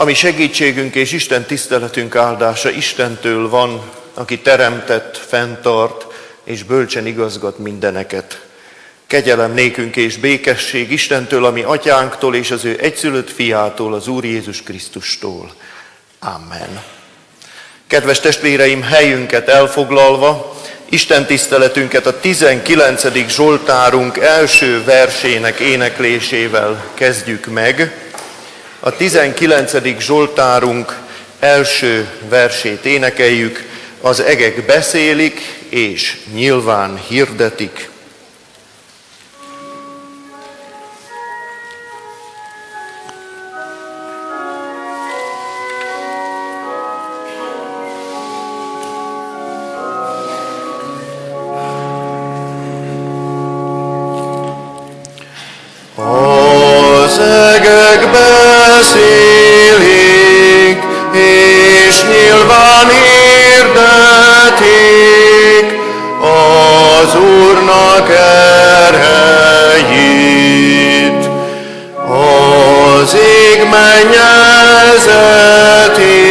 Ami segítségünk és Isten tiszteletünk áldása Istentől van, aki teremtett, fenntart és bölcsen igazgat mindeneket. Kegyelem nékünk és békesség Istentől, ami atyánktól és az ő egyszülött fiától, az Úr Jézus Krisztustól. Amen. Kedves testvéreim, helyünket elfoglalva, Isten tiszteletünket a 19. Zsoltárunk első versének éneklésével kezdjük meg. A 19. Zsoltárunk első versét énekeljük, az egek beszélik és nyilván hirdetik. Az egek beszélik, és nyilván hirdetik az Úrnak erejét. Az ég mennyezeti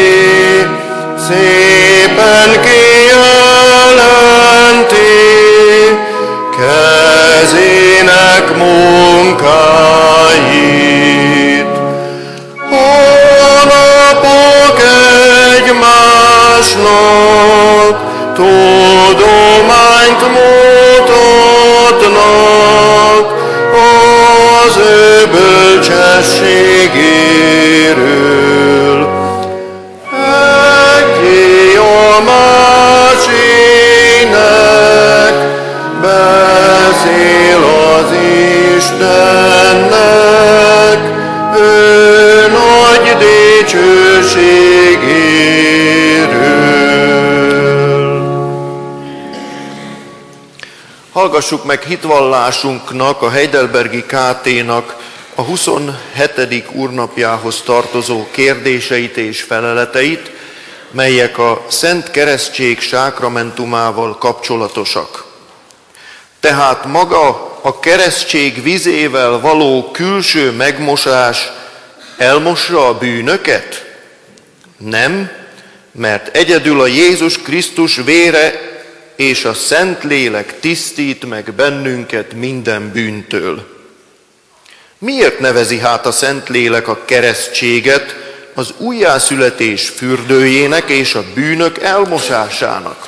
szépen kijelenti kezének munkáit. A napok egymásnak tudományt mutatnak az ő bölcsességéről. Egyé a másiknek beszél az Istennek, ő nagy dicsőségéről. Hallgassuk meg hitvallásunknak, a Heidelbergi KT-nak a 27. úrnapjához tartozó kérdéseit és feleleteit, melyek a Szent Keresztség sákramentumával kapcsolatosak. Tehát maga a keresztség vizével való külső megmosás elmossa a bűnöket? Nem, mert egyedül a Jézus Krisztus vére és a Szentlélek tisztít meg bennünket minden bűntől. Miért nevezi hát a Szentlélek a keresztséget az újjászületés fürdőjének és a bűnök elmosásának?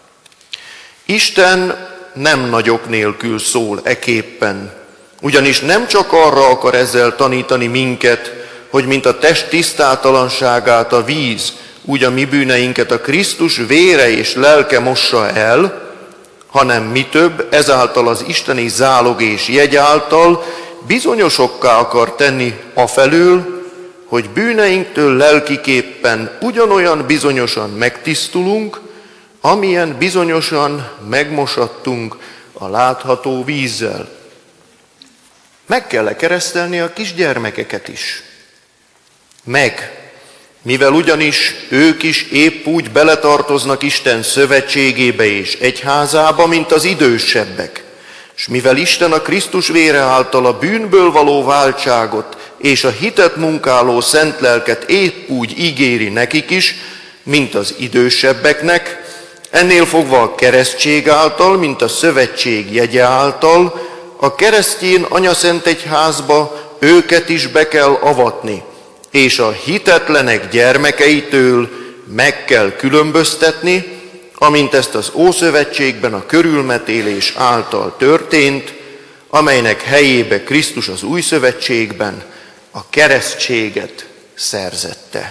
Isten nem nagyok nélkül szól eképpen, ugyanis nem csak arra akar ezzel tanítani minket, hogy mint a test tisztátalanságát a víz, úgy a mi bűneinket a Krisztus vére és lelke mossa el, hanem mi több, ezáltal az isteni zálog és jegy által bizonyosokká akar tenni afelől, hogy bűneinktől lelkiképpen ugyanolyan bizonyosan megtisztulunk, amilyen bizonyosan megmosattunk a látható vízzel. Meg kell keresztelni a kisgyermekeket is? Meg, mivel ugyanis ők is épp úgy beletartoznak Isten szövetségébe és egyházába, mint az idősebbek. És mivel Isten a Krisztus vére által a bűnből való váltságot és a hitet munkáló szent lelket épp úgy ígéri nekik is, mint az idősebbeknek, ennél fogva a keresztség által, mint a szövetség jegye által, a keresztjén anyaszent egyházba őket is be kell avatni, és a hitetlenek gyermekeitől meg kell különböztetni, amint ezt az Ószövetségben a körülmetélés által történt, amelynek helyébe Krisztus az Új Szövetségben a keresztséget szerzette.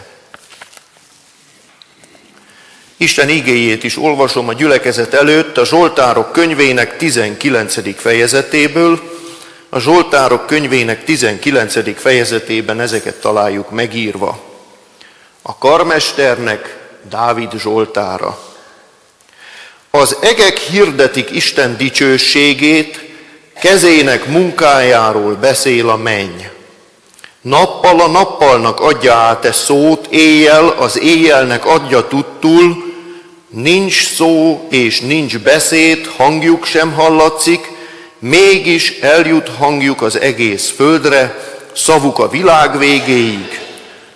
Isten igéjét is olvasom a gyülekezet előtt a Zsoltárok könyvének 19. fejezetéből. A Zsoltárok könyvének 19. fejezetében ezeket találjuk megírva. A karmesternek Dávid zsoltára. Az egek hirdetik Isten dicsőségét, kezének munkájáról beszél a menny. Nappal a nappalnak adja át e szót, éjjel az éjjelnek adja tudtul, nincs szó és nincs beszéd, hangjuk sem hallatszik, mégis eljut hangjuk az egész földre, szavuk a világ végéig.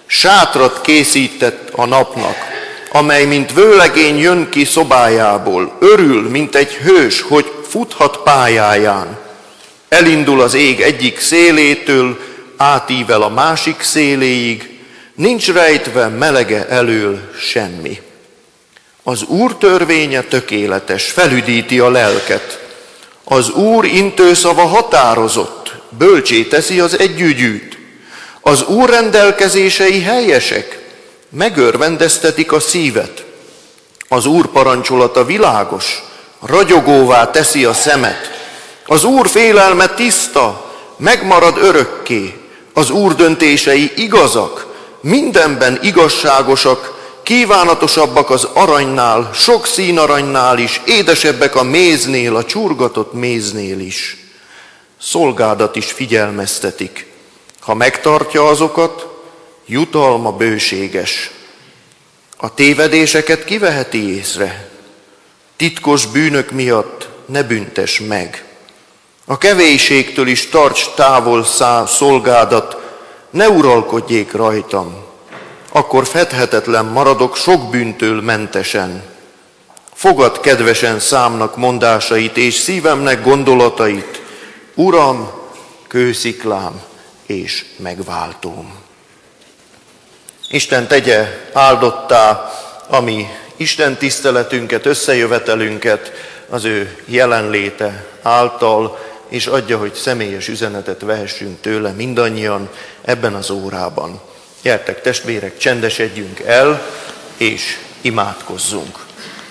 Sátrat készített a napnak, amely mint vőlegény jön ki szobájából, örül, mint egy hős, hogy futhat pályáján. Elindul az ég egyik szélétől, átível a másik széléig, nincs rejtve melege elől semmi. Az Úr törvénye tökéletes, felüdíti a lelket. Az Úr intőszava határozott, bölcsé teszi az együgyűt. Az Úr rendelkezései helyesek, megörvendeztetik a szívet. Az Úr parancsolata világos, ragyogóvá teszi a szemet. Az Úr félelme tiszta, megmarad örökké. Az Úr döntései igazak, mindenben igazságosak, kívánatosabbak az aranynál, sok színaranynál is, édesebbek a méznél, a csurgatott méznél is. Szolgádat is figyelmeztetik. Ha megtartja azokat, jutalma bőséges. A tévedéseket kiveheti észre. Titkos bűnök miatt ne büntess meg. A kevéségtől is tarts távol szolgádat, ne uralkodjék rajtam. Akkor fedhetetlen maradok sok bűntől mentesen. Fogad kedvesen számnak mondásait és szívemnek gondolatait. Uram, kősziklám és megváltóm. Isten tegye áldottá a mi Isten tiszteletünket, összejövetelünket az ő jelenléte által, és adja, hogy személyes üzenetet vehessünk tőle mindannyian ebben az órában. Gyertek testvérek, csendesedjünk el, és imádkozzunk.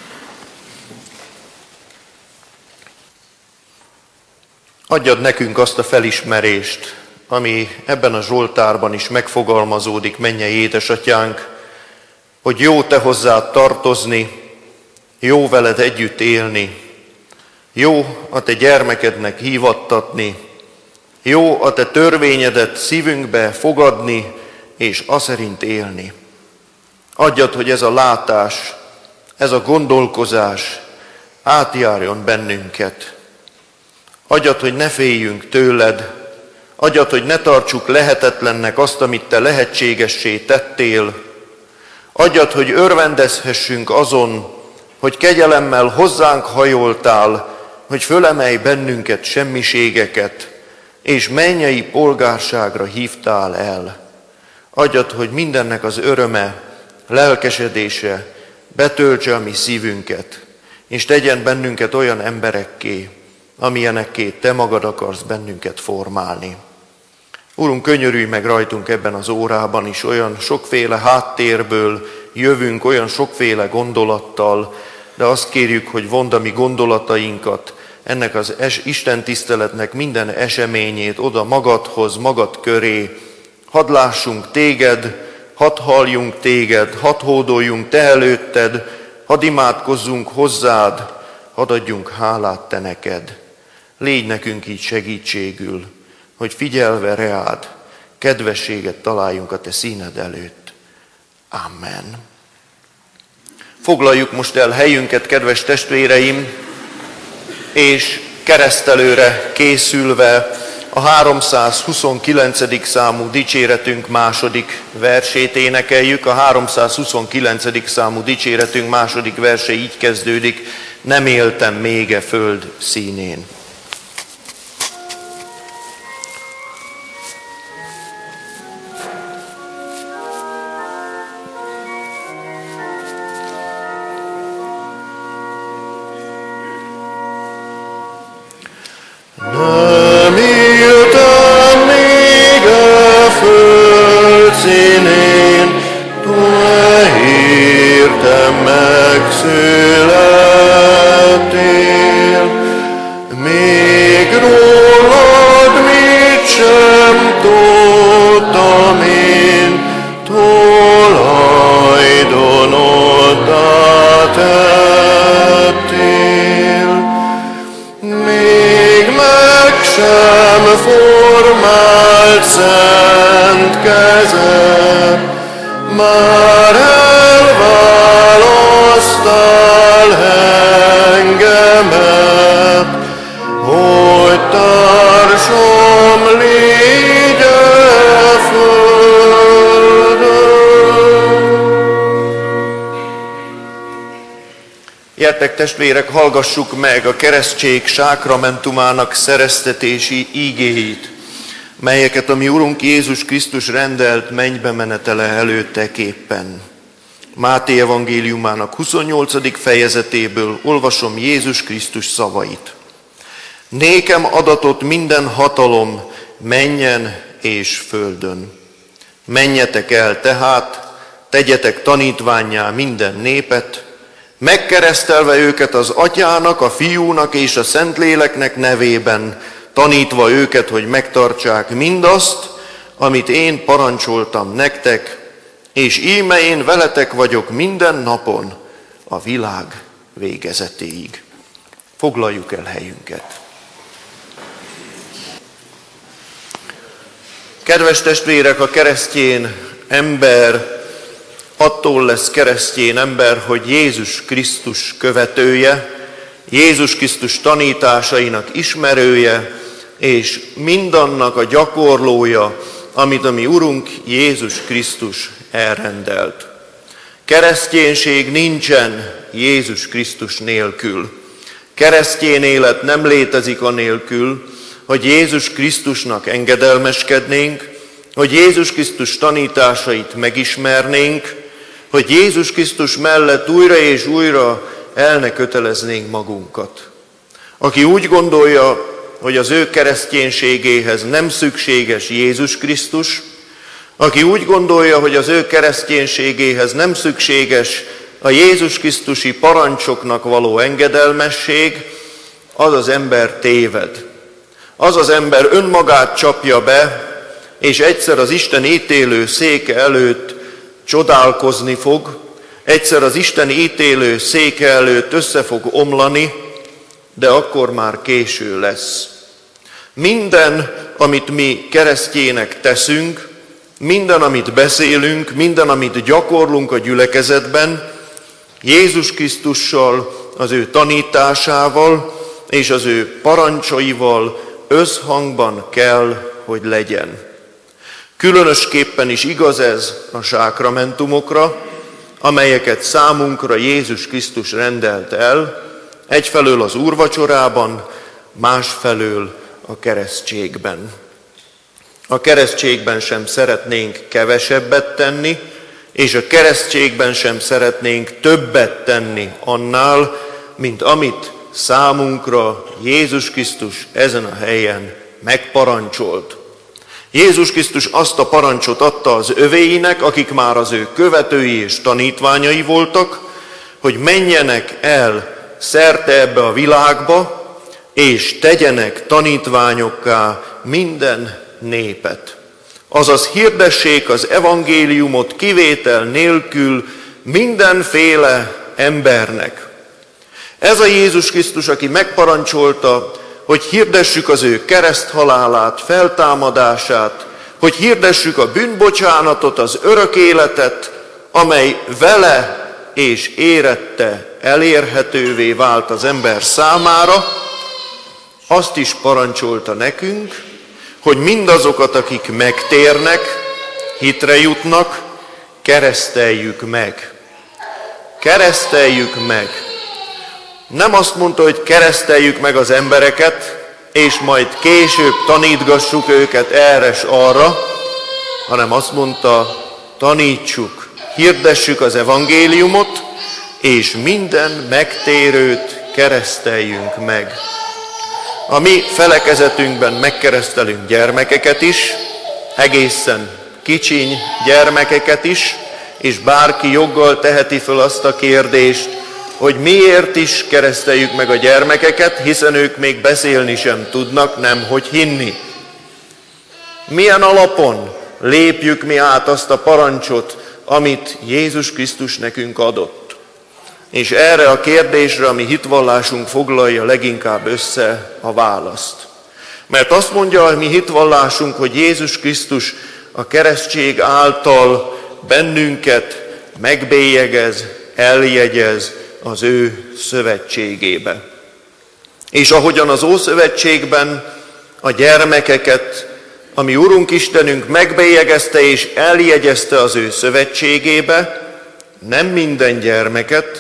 Adjad nekünk azt a felismerést, ami ebben a Zsoltárban is megfogalmazódik, mennyei édesatyánk, hogy jó te hozzád tartozni, jó veled együtt élni, jó a te gyermekednek hívattatni, jó a te törvényedet szívünkbe fogadni, és aszerint élni. Adjad, hogy ez a látás, ez a gondolkozás átjárjon bennünket. Adjad, hogy ne féljünk tőled, adjad, hogy ne tartsuk lehetetlennek azt, amit te lehetségessé tettél. Adjad, hogy örvendezhessünk azon, hogy kegyelemmel hozzánk hajoltál, hogy fölemelj bennünket semmiségeket, és mennyei polgárságra hívtál el. Adjad, hogy mindennek az öröme, lelkesedése betöltse a mi szívünket, és tegyen bennünket olyan emberekké, amilyenekké te magad akarsz bennünket formálni. Urunk, könyörülj meg rajtunk ebben az órában is, olyan sokféle háttérből jövünk, olyan sokféle gondolattal, de azt kérjük, hogy vond a mi gondolatainkat, ennek az Isten tiszteletnek minden eseményét oda magadhoz, magad köré. Hadd lássunk téged, hadd halljunk téged, hadd hódoljunk te előtted, hadd imádkozzunk hozzád, hadd adjunk hálát te neked. Légy nekünk így segítségül, hogy figyelve reád, kedvességet találjunk a te színed előtt. Amen. Foglaljuk most el helyünket, kedves testvéreim, és keresztelőre készülve a 329. számú dicséretünk második versét énekeljük. A 329. számú dicséretünk második verse így kezdődik: nem éltem még e föld színén. Társom légy a földön. Gyertek testvérek, hallgassuk meg a keresztség sákramentumának szereztetési ígéit, melyeket a mi Urunk Jézus Krisztus rendelt mennybe menetele előtteképpen. Máté evangéliumának 28. fejezetéből olvasom Jézus Krisztus szavait. Nékem adatott minden hatalom mennyen és földön. Menjetek el tehát, tegyetek tanítvánnyá minden népet, megkeresztelve őket az Atyának, a Fiúnak és a Szentléleknek nevében, tanítva őket, hogy megtartsák mindazt, amit én parancsoltam nektek, és íme én veletek vagyok minden napon a világ végezetéig. Foglaljuk el helyünket. Kedves testvérek, a keresztény ember attól lesz keresztény ember, hogy Jézus Krisztus követője, Jézus Krisztus tanításainak ismerője, és mindannak a gyakorlója, amit a mi Urunk Jézus Krisztus elrendelt. Kereszténység nincsen Jézus Krisztus nélkül. Keresztény élet nem létezik anélkül, hogy Jézus Krisztusnak engedelmeskednénk, hogy Jézus Krisztus tanításait megismernénk, hogy Jézus Krisztus mellett újra és újra el ne köteleznénk magunkat. Aki úgy gondolja, hogy az ő kereszténységéhez nem szükséges Jézus Krisztus, aki úgy gondolja, hogy az ő kereszténységéhez nem szükséges a Jézus Krisztusi parancsoknak való engedelmesség, az az ember téved. Az az ember önmagát csapja be, és egyszer az Isten ítélő széke előtt csodálkozni fog, egyszer az Isten ítélő széke előtt össze fog omlani, de akkor már késő lesz. Minden, amit mi keresztjének teszünk, minden, amit beszélünk, minden, amit gyakorlunk a gyülekezetben, Jézus Krisztussal, az ő tanításával és az ő parancsaival összhangban kell, hogy legyen. Különösképpen is igaz ez a sákramentumokra, amelyeket számunkra Jézus Krisztus rendelt el, egyfelől az úrvacsorában, másfelől a keresztségben. A keresztségben sem szeretnénk kevesebbet tenni, és a keresztségben sem szeretnénk többet tenni annál, mint amit számunkra Jézus Krisztus ezen a helyen megparancsolt. Jézus Krisztus azt a parancsot adta az övéinek, akik már az ő követői és tanítványai voltak, hogy menjenek el szerte ebbe a világba, és tegyenek tanítványokká minden népet. Azaz hirdessék az evangéliumot kivétel nélkül mindenféle embernek. Ez a Jézus Krisztus, aki megparancsolta, hogy hirdessük az ő kereszthalálát, feltámadását, hogy hirdessük a bűnbocsánatot, az örök életet, amely vele és érette elérhetővé vált az ember számára, azt is parancsolta nekünk, hogy mindazokat, akik megtérnek, hitre jutnak, kereszteljük meg. Kereszteljük meg. Nem azt mondta, hogy kereszteljük meg az embereket, és majd később tanítgassuk őket erre s arra, hanem azt mondta, tanítsuk, hirdessük az evangéliumot, és minden megtérőt kereszteljünk meg. A mi felekezetünkben megkeresztelünk gyermekeket is, egészen kicsiny gyermekeket is, és bárki joggal teheti föl azt a kérdést, hogy miért is kereszteljük meg a gyermekeket, hiszen ők még beszélni sem tudnak, nemhogy hinni. Milyen alapon lépjük mi át azt a parancsot, amit Jézus Krisztus nekünk adott? És erre a kérdésre a mi hitvallásunk foglalja leginkább össze a választ. Mert azt mondja a mi hitvallásunk, hogy Jézus Krisztus a keresztség által bennünket megbélyegez, eljegyez az ő szövetségébe. És ahogyan az Ószövetségben a gyermekeket a mi Urunk Istenünk megbélyegezte és eljegyezte az ő szövetségébe, nem minden gyermeket,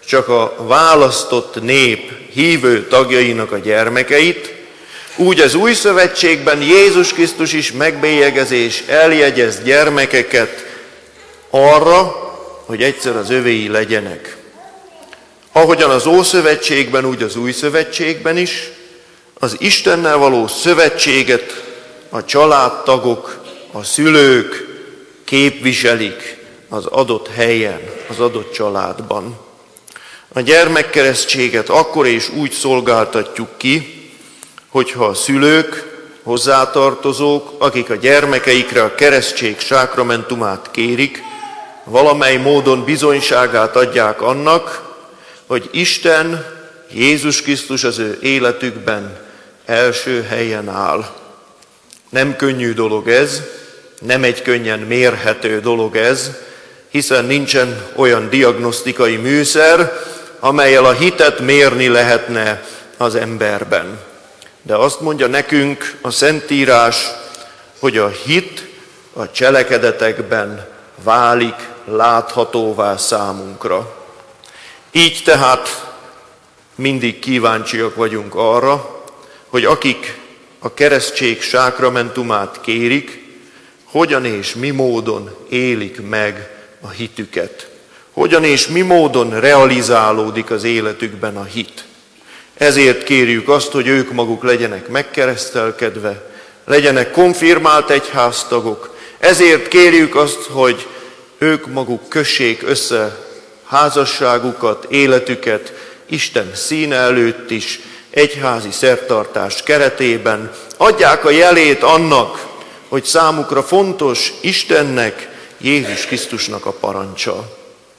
csak a választott nép hívő tagjainak a gyermekeit, úgy az új szövetségben Jézus Krisztus is megbélyegez eljegyez gyermekeket arra, hogy egyszer az övéi legyenek. Ahogyan az Ószövetségben, úgy az Új Szövetségben is az Istennel való szövetséget a családtagok, a szülők képviselik az adott helyen, az adott családban. A gyermekkeresztséget akkor és úgy szolgáltatjuk ki, hogyha a szülők, hozzátartozók, akik a gyermekeikre a keresztség sákramentumát kérik, valamely módon bizonyságát adják annak, hogy Isten, Jézus Krisztus az ő életükben első helyen áll. Nem könnyű dolog ez, nem egy könnyen mérhető dolog ez, hiszen nincsen olyan diagnosztikai műszer, amellyel a hitet mérni lehetne az emberben. De azt mondja nekünk a Szentírás, hogy a hit a cselekedetekben válik láthatóvá számunkra. Így tehát mindig kíváncsiak vagyunk arra, hogy akik a keresztség sákramentumát kérik, hogyan és mi módon élik meg a hitüket. Hogyan és mi módon realizálódik az életükben a hit. Ezért kérjük azt, hogy ők maguk legyenek megkeresztelkedve, legyenek konfirmált egyháztagok. Ezért kérjük azt, hogy ők maguk kössék össze házasságukat, életüket Isten színe előtt is, egyházi szertartás keretében. Adják a jelét annak, hogy számukra fontos Istennek, Jézus Krisztusnak a parancsa.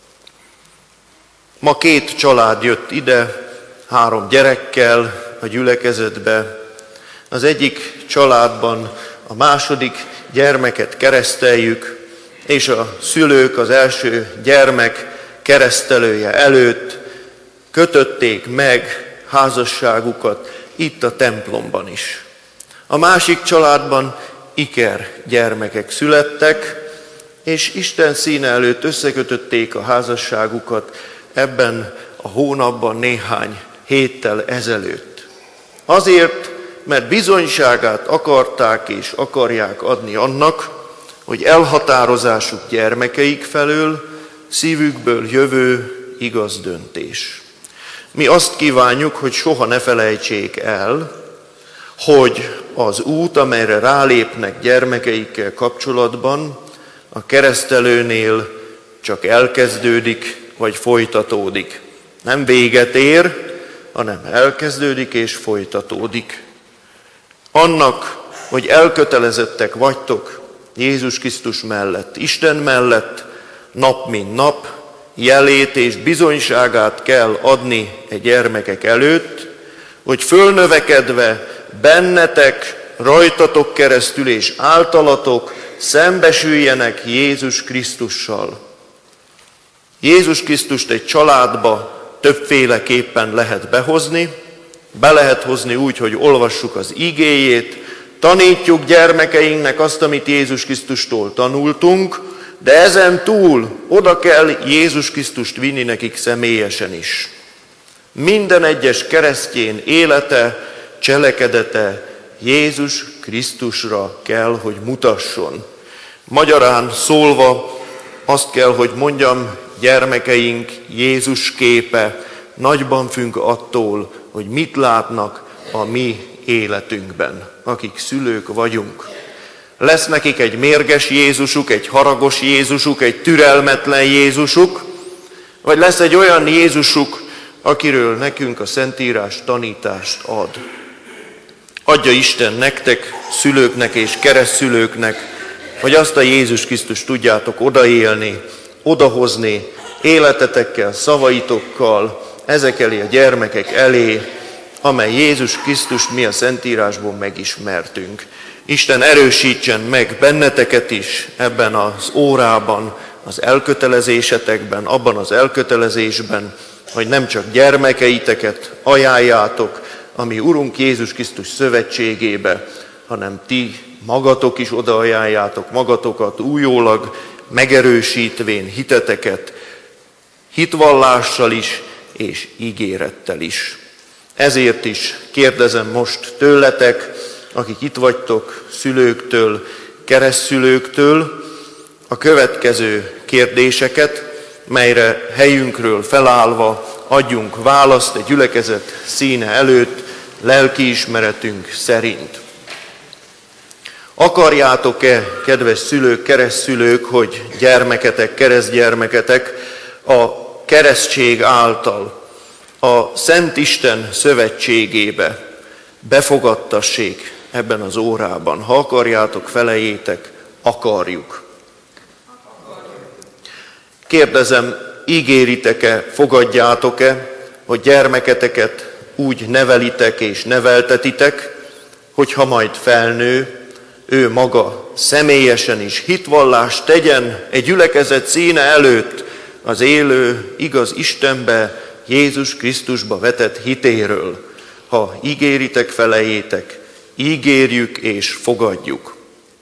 Ma 2 család jött ide, 3 gyerekkel a gyülekezetbe. Az egyik családban a második gyermeket kereszteljük, és a szülők az első gyermek keresztelője előtt kötötték meg házasságukat itt a templomban is. A másik családban iker gyermekek születtek, és Isten színe előtt összekötötték a házasságukat ebben a hónapban néhány héttel ezelőtt. Azért, mert bizonyságát akarták és akarják adni annak, hogy elhatározásuk gyermekeik felől szívükből jövő igaz döntés. Mi azt kívánjuk, hogy soha ne felejtsék el, hogy az út, amelyre rálépnek gyermekeikkel kapcsolatban, a keresztelőnél csak elkezdődik, vagy folytatódik. Nem véget ér, hanem elkezdődik és folytatódik. Annak, hogy elkötelezettek vagytok Jézus Krisztus mellett, Isten mellett, nap mint nap, jelét és bizonyságát kell adni a gyermekek előtt, hogy fölnövekedve bennetek, rajtatok keresztül és általatok szembesüljenek Jézus Krisztussal. Jézus Krisztust egy családba többféleképpen lehet behozni, be lehet hozni úgy, hogy olvassuk az igéjét, tanítjuk gyermekeinknek azt, amit Jézus Krisztustól tanultunk, de ezen túl oda kell Jézus Krisztust vinni nekik személyesen is. Minden egyes keresztjén élete, cselekedete Jézus Krisztusra kell, hogy mutasson. Magyarán szólva azt kell, hogy mondjam, gyermekeink Jézus képe nagyban függ attól, hogy mit látnak a mi életünkben, akik szülők vagyunk. Lesz nekik egy mérges Jézusuk, egy haragos Jézusuk, egy türelmetlen Jézusuk, vagy lesz egy olyan Jézusuk, akiről nekünk a Szentírás tanítást ad. Adja Isten nektek, szülőknek és keresztszülőknek, hogy azt a Jézus Krisztust tudjátok odaélni, odahozni, életetekkel, szavaitokkal, ezek elé a gyermekek elé, amely Jézus Krisztust mi a Szentírásból megismertünk. Isten erősítsen meg benneteket is ebben az órában, az elkötelezésetekben, abban az elkötelezésben, hogy nem csak gyermekeiteket ajánljátok a mi Urunk Jézus Krisztus szövetségébe, hanem ti magatok is odaajánljátok magatokat újólag, megerősítvén hiteteket, hitvallással is, és ígérettel is. Ezért is kérdezem most tőletek, akik itt vagytok, szülőktől, keresztszülőktől, a következő kérdéseket, melyre helyünkről felállva adjunk választ egy gyülekezet színe előtt, lelkiismeretünk szerint. Akarjátok-e, kedves szülők, keresztszülők, hogy gyermeketek, keresztgyermeketek a keresztség által a Szent Isten szövetségébe befogadtassék ebben az órában? Ha akarjátok, feleljétek, akarjuk. Kérdezem, ígéritek-e, fogadjátok-e, hogy gyermeketeket úgy nevelitek és neveltetitek, hogyha majd felnő, ő maga személyesen is hitvallást tegyen egy gyülekezet színe előtt az élő, igaz Istenbe, Jézus Krisztusba vetett hitéről. Ha ígéritek, feleljétek, ígérjük és fogadjuk.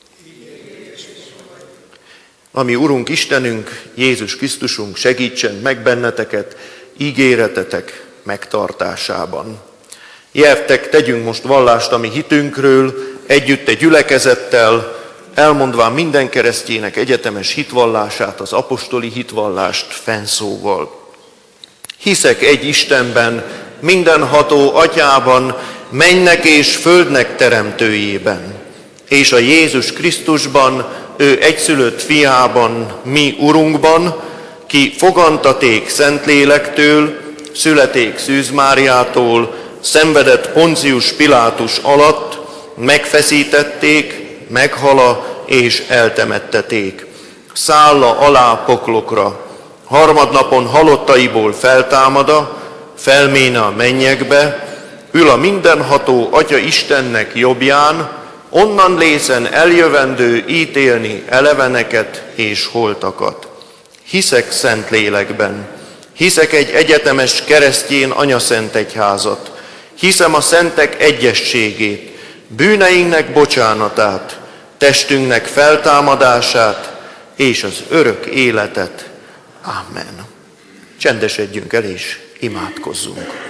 Ami Urunk Istenünk, Jézus Krisztusunk segítsen meg benneteket ígéretetek megtartásában. Gyertek, tegyünk most vallást a mi hitünkről, együtt egy gyülekezettel, elmondván minden keresztjének egyetemes hitvallását, az apostoli hitvallást fennszóval. Hiszek egy Istenben, mindenható Atyában, mennek és földnek teremtőjében, és a Jézus Krisztusban, ő egyszülött fiában, mi Urunkban, ki fogantaték Szentlélektől, születék Szűz Máriától, szenvedett Poncius Pilátus alatt, megfeszítették, meghala és eltemetteték. Szálla alá poklokra, harmadnapon halottaiból feltámada, felméne a mennyekbe, ül a mindenható Atya Istennek jobbján, onnan lészen eljövendő ítélni eleveneket és holtakat. Hiszek Szentlélekben, hiszek egy egyetemes keresztjén anyaszent egyházat, hiszem a szentek egyességét, bűneinknek bocsánatát, testünknek feltámadását és az örök életet. Amen. Csendesedjünk el és imádkozzunk.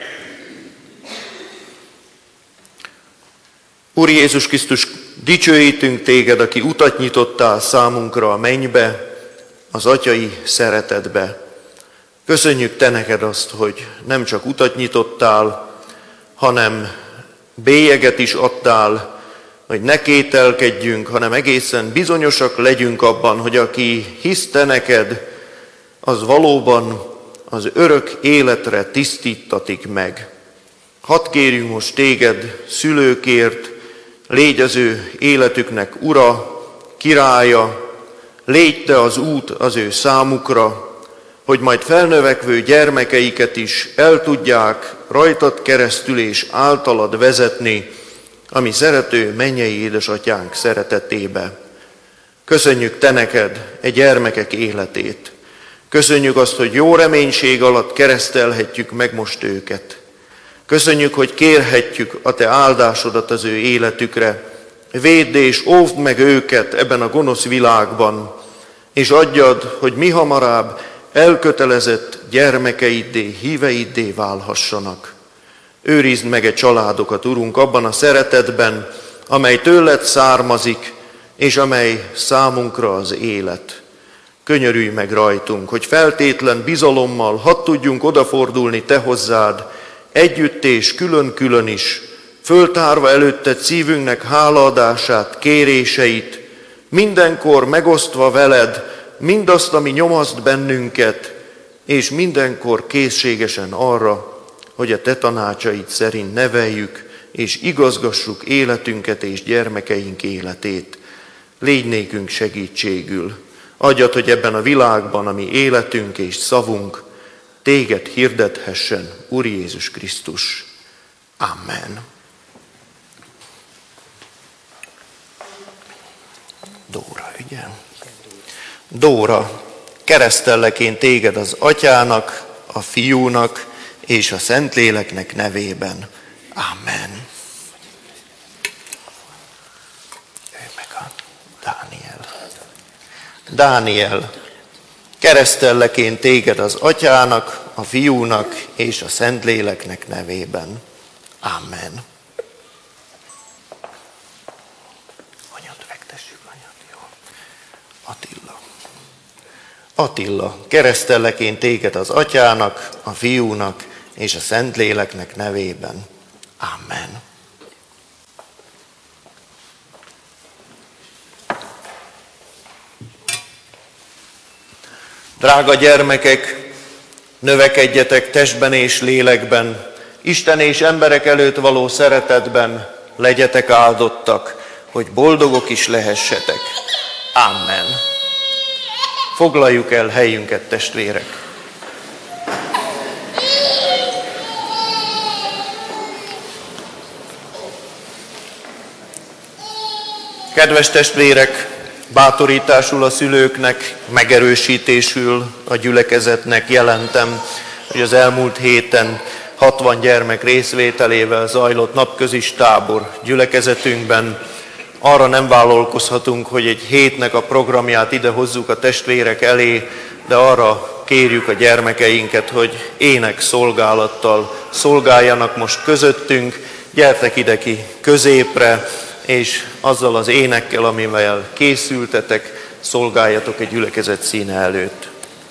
Úr Jézus Krisztus, dicsőítünk téged, aki utat nyitottál számunkra a mennybe, az atyai szeretetbe. Köszönjük te neked azt, hogy nem csak utat nyitottál, hanem bélyeget is adtál, hogy ne kételkedjünk, hanem egészen bizonyosak legyünk abban, hogy aki hisz te neked, az valóban az örök életre tisztítatik meg. Hadd kérjünk most téged szülőkért, légy az ő életüknek ura, királya, légy te az út az ő számukra, hogy majd felnövekvő gyermekeiket is el tudják rajtad keresztül és általad vezetni, ami szerető mennyei édesatyánk szeretetébe. Köszönjük te neked e gyermekek életét. Köszönjük azt, hogy jó reménység alatt keresztelhetjük meg most őket. Köszönjük, hogy kérhetjük a te áldásodat az ő életükre. Védd és óvd meg őket ebben a gonosz világban, és adjad, hogy mihamarabb elkötelezett gyermekeiddé, híveiddé válhassanak. Őrizd meg e családokat, Urunk, abban a szeretetben, amely tőled származik, és amely számunkra az élet. Könyörülj meg rajtunk, hogy feltétlen bizalommal hadd tudjunk odafordulni te hozzád, együtt és külön-külön is, föltárva előtted szívünknek hálaadását, kéréseit, mindenkor megosztva veled mindazt, ami nyomaszt bennünket, és mindenkor készségesen arra, hogy a te tanácsaid szerint neveljük, és igazgassuk életünket és gyermekeink életét. Légy nékünk segítségül. Adjad, hogy ebben a világban, ami életünk és szavunk, téged hirdethessen, Úr Jézus Krisztus. Amen. Dóra, ugye? Dóra, keresztellek én téged az Atyának, a Fiúnak és a Szentléleknek nevében. Amen. Ő meg a Dániel. Dániel, keresztellek én téged az Atyának, a Fiúnak és a Szentléleknek nevében. Amen. Attila, keresztellek én téged az Atyának, a Fiúnak és a Szentléleknek nevében. Amen. Drága gyermekek, növekedjetek testben és lélekben, Isten és emberek előtt való szeretetben, legyetek áldottak, hogy boldogok is lehessetek. Amen. Foglaljuk el helyünket, testvérek! Kedves testvérek, bátorításul a szülőknek, megerősítésül a gyülekezetnek jelentem, hogy az elmúlt héten 60 gyermek részvételével zajlott napközis tábor gyülekezetünkben. Arra nem vállalkozhatunk, hogy egy hétnek a programját ide hozzuk a testvérek elé, de arra kérjük a gyermekeinket, hogy ének szolgálattal szolgáljanak most közöttünk. Gyertek ide ki középre, és azzal az énekkel, amivel készültetek, szolgáljatok egy gyülekezet színe előtt.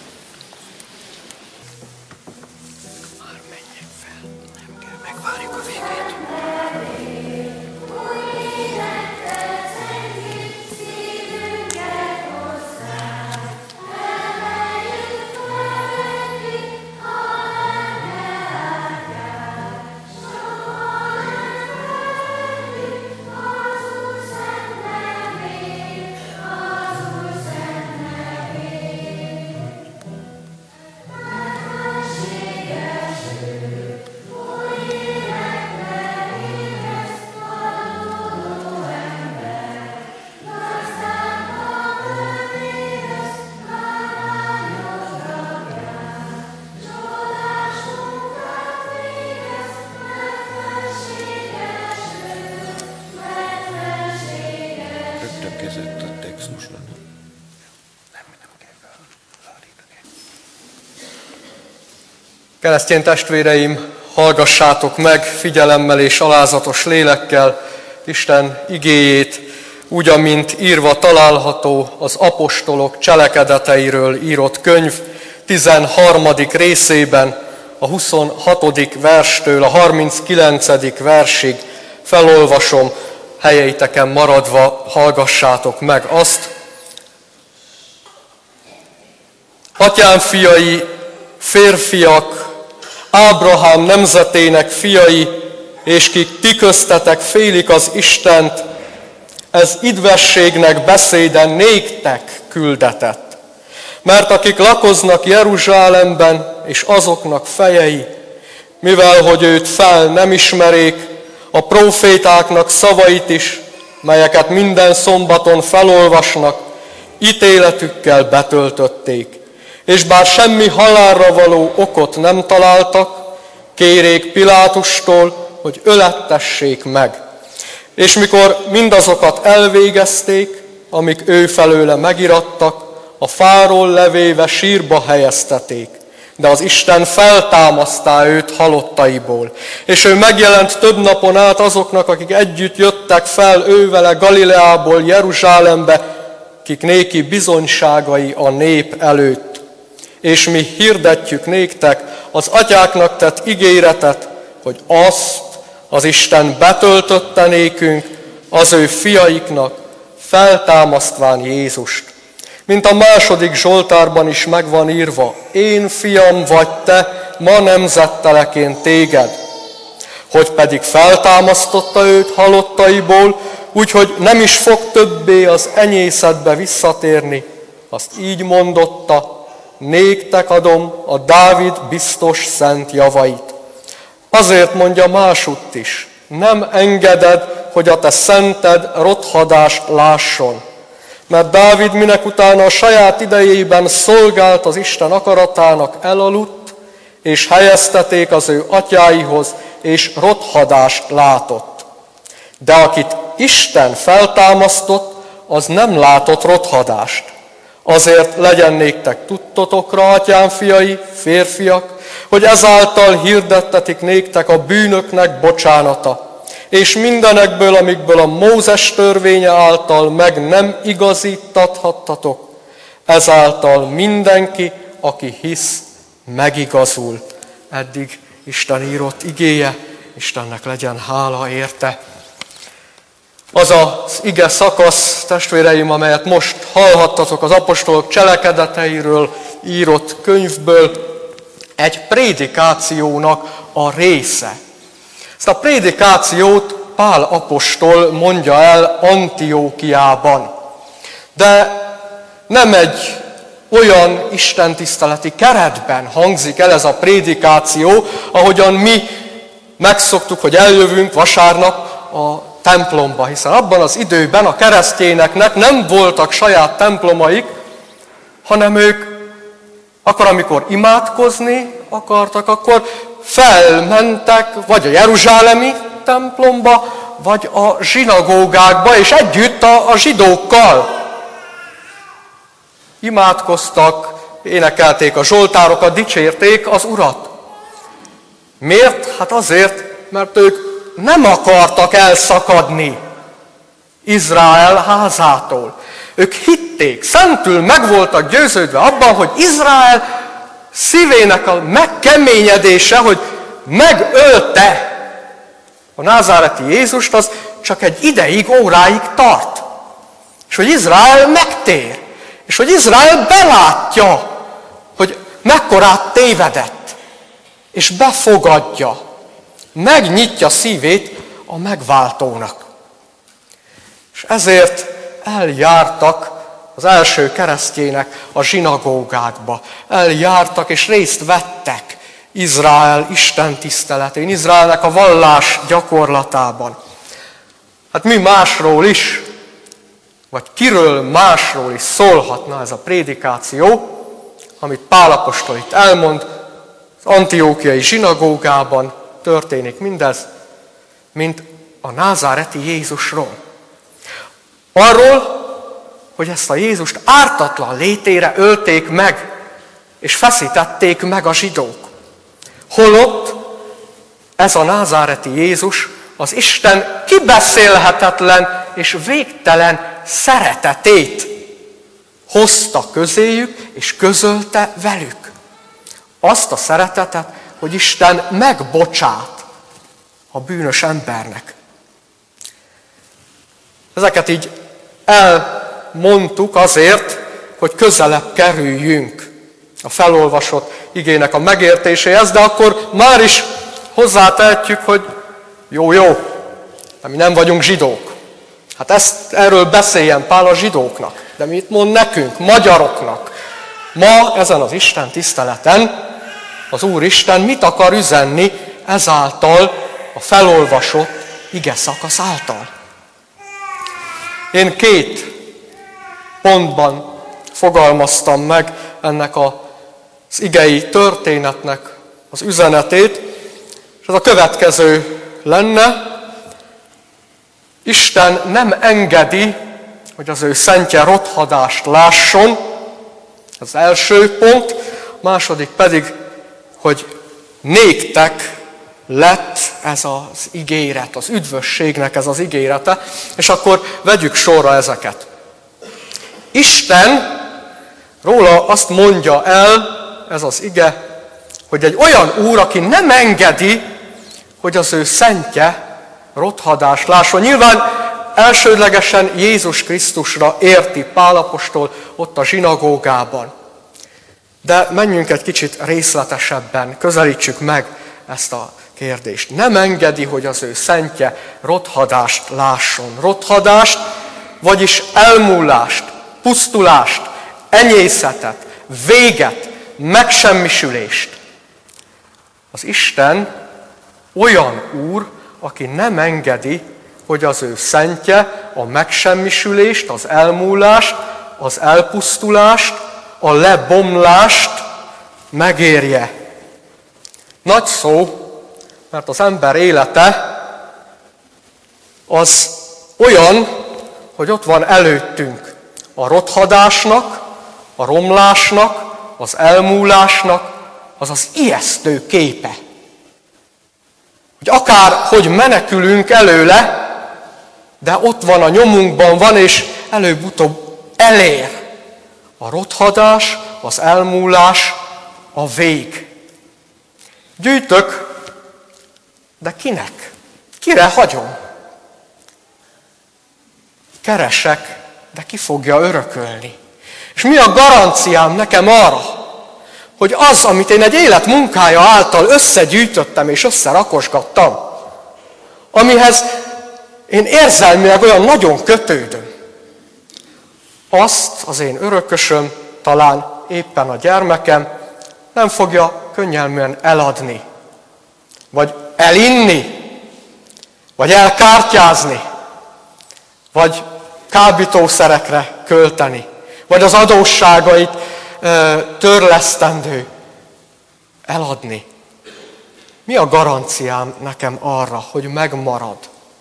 Keresztény testvéreim, hallgassátok meg figyelemmel és alázatos lélekkel Isten igéjét, úgy, amint írva található az apostolok cselekedeteiről írott könyv 13. részében, a 26. verstől a 39. versig. Felolvasom, helyeiteken maradva hallgassátok meg azt. Atyám fiai, férfiak, Ábrahám nemzetének fiai, és kik ti köztetek félik az Istent, ez idvességnek beszéde néktek küldetett. Mert akik lakoznak Jeruzsálemben, és azoknak fejei, mivel hogy őt fel nem ismerék, a prófétáknak szavait is, melyeket minden szombaton felolvasnak, ítéletükkel betöltötték. És bár semmi halálra való okot nem találtak, kérék Pilátustól, hogy ölettessék meg. És mikor mindazokat elvégezték, amik ő felőle megirattak, a fáról levéve sírba helyezteték. De az Isten feltámasztá őt halottaiból. És ő megjelent több napon át azoknak, akik együtt jöttek fel ővele Galileából Jeruzsálembe, kik néki bizonyságai a nép előtt. És mi hirdetjük néktek az atyáknak tett ígéretet, hogy azt az Isten betöltötte nékünk, az ő fiaiknak, feltámasztván Jézust. Mint a 2. Zsoltárban is megvan írva, én fiam vagy te, ma nemzettelek én téged. Hogy pedig feltámasztotta őt halottaiból, úgyhogy nem is fog többé az enyészetbe visszatérni, azt így mondotta, néktek adom a Dávid biztos szent javait. Azért mondja másutt is, nem engeded, hogy a te szented rothadást lásson. Mert Dávid minek utána a saját idejében szolgált az Isten akaratának, elaludt, és helyezteték az ő atyáihoz, és rothadást látott. De akit Isten feltámasztott, az nem látott rothadást. Azért legyen néktek tudtotokra, atyám fiai, férfiak, hogy ezáltal hirdettetik néktek a bűnöknek bocsánata, és mindenekből, amikből a Mózes törvénye által meg nem igazítathattatok, ezáltal mindenki, aki hisz, megigazul. Eddig Isten írott igéje, Istennek legyen hála érte. Az az ige szakasz, testvéreim, amelyet most hallhattatok az apostolok cselekedeteiről írott könyvből, egy prédikációnak a része. Ezt a prédikációt Pál apostol mondja el Antiókiában. De nem egy olyan istentiszteleti keretben hangzik el ez a prédikáció, ahogyan mi megszoktuk, hogy eljövünk vasárnap a templomba, hiszen abban az időben a keresztényeknek nem voltak saját templomaik, hanem ők akkor, amikor imádkozni akartak, akkor felmentek vagy a jeruzsálemi templomba, vagy a zsinagógákba, és együtt a zsidókkal imádkoztak, énekelték a zsoltárokat, dicsérték az Urat. Miért? Hát azért, mert ők nem akartak elszakadni Izrael házától. Ők hitték, szentül meg voltak győződve abban, hogy Izrael szívének a megkeményedése, hogy megölte a názáreti Jézust, az csak egy ideig, óráig tart. És hogy Izrael megtér. És hogy Izrael belátja, hogy mekkorát tévedett. És befogadja. Megnyitja szívét a megváltónak. És ezért eljártak az első keresztjének a zsinagógákba. Eljártak és részt vettek Izrael istentiszteletén, Izraelnek a vallás gyakorlatában. Hát mi másról is, vagy kiről másról is szólhatna ez a prédikáció, amit Pál apostol itt elmond, az antiókiai zsinagógában történik mindez, mint a názáreti Jézusról. Arról, hogy ezt a Jézust ártatlan létére ölték meg, és feszítették meg a zsidók. Holott ez a názáreti Jézus az Isten kibeszélhetetlen és végtelen szeretetét hozta közéjük, és közölte velük. Azt a szeretetet, hogy Isten megbocsát a bűnös embernek. Ezeket így elmondtuk azért, hogy közelebb kerüljünk a felolvasott igének a megértéséhez, de akkor már is hozzátehetjük, hogy jó, de mi nem vagyunk zsidók. Hát erről beszéljen Pál a zsidóknak, de mit mond nekünk, magyaroknak? Ma ezen az Isten tiszteleten az Úristen mit akar üzenni ezáltal a felolvasott ige szakasz által? Én 2 pontban fogalmaztam meg ennek az igei történetnek az üzenetét, és ez a következő lenne: Isten nem engedi, hogy az ő szentje rothadást lásson, az első pont, második pedig, hogy néktek lett ez az ígéret, az üdvösségnek ez az ígérete, és akkor vegyük sorra ezeket. Isten róla azt mondja el, ez az ige, hogy egy olyan Úr, aki nem engedi, hogy az ő szentje rothadást lásson. Nyilván elsődlegesen Jézus Krisztusra érti Pál apostol ott a zsinagógában. De menjünk egy kicsit részletesebben, közelítsük meg ezt a kérdést. Nem engedi, hogy az ő szentje rothadást lásson. Rothadást, vagyis elmúlást, pusztulást, enyészetet, véget, megsemmisülést. Az Isten olyan Úr, aki nem engedi, hogy az ő szentje a megsemmisülést, az elmúlást, az elpusztulást, a lebomlást megérje. Nagy szó, mert az ember élete az olyan, hogy ott van előttünk a rothadásnak, a romlásnak, az elmúlásnak az az ijesztő képe. Hogy akárhogy menekülünk előle, de ott van a nyomunkban van, és előbb-utóbb elér. A rothadás, az elmúlás, a vég. Gyűjtök, de kinek? Kire hagyom? Keresek, de ki fogja örökölni? És mi a garanciám nekem arra, hogy az, amit én egy élet munkája által összegyűjtöttem és összerakosgattam, amihez én érzelmileg olyan nagyon kötődöm, azt az én örökösöm, talán éppen a gyermekem nem fogja könnyelműen eladni, vagy elinni, vagy elkártyázni, vagy kábítószerekre költeni, vagy az adósságait törlesztendő eladni. Mi a garanciám nekem arra, hogy megmarad?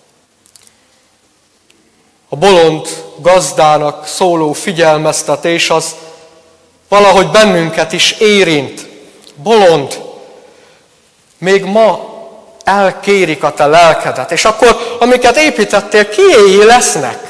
A bolond gazdának szóló figyelmeztetés az valahogy bennünket is érint. Bolond, még ma elkérik a te lelkedet, és akkor, amiket építettél, kiéjé lesznek.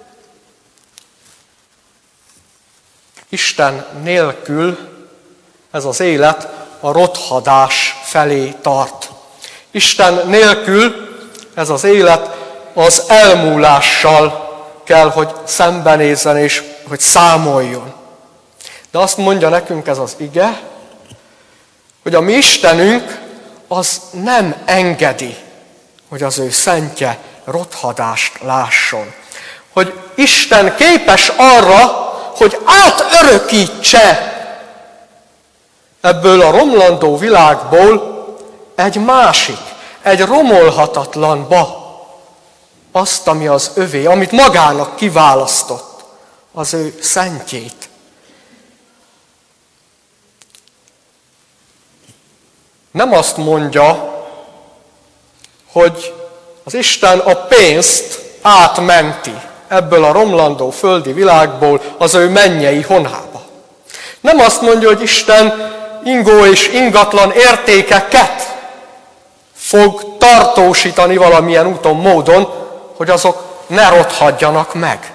Isten nélkül ez az élet a rothadás felé tart. Isten nélkül ez az élet az elmúlással kell, hogy szembenézzen és hogy számoljon. De azt mondja nekünk ez az ige, hogy a mi Istenünk az nem engedi, hogy az ő szentje rothadást lásson. Hogy Isten képes arra, hogy átörökítse ebből a romlandó világból egy másik, egy romolhatatlanba azt, ami az övé, amit magának kiválasztott, az ő szentjét. Nem azt mondja, hogy az Isten a pénzt átmenti ebből a romlandó földi világból az ő mennyei honhába. Nem azt mondja, hogy Isten ingó és ingatlan értékeket fog tartósítani valamilyen úton, módon, hogy azok ne rothadjanak meg.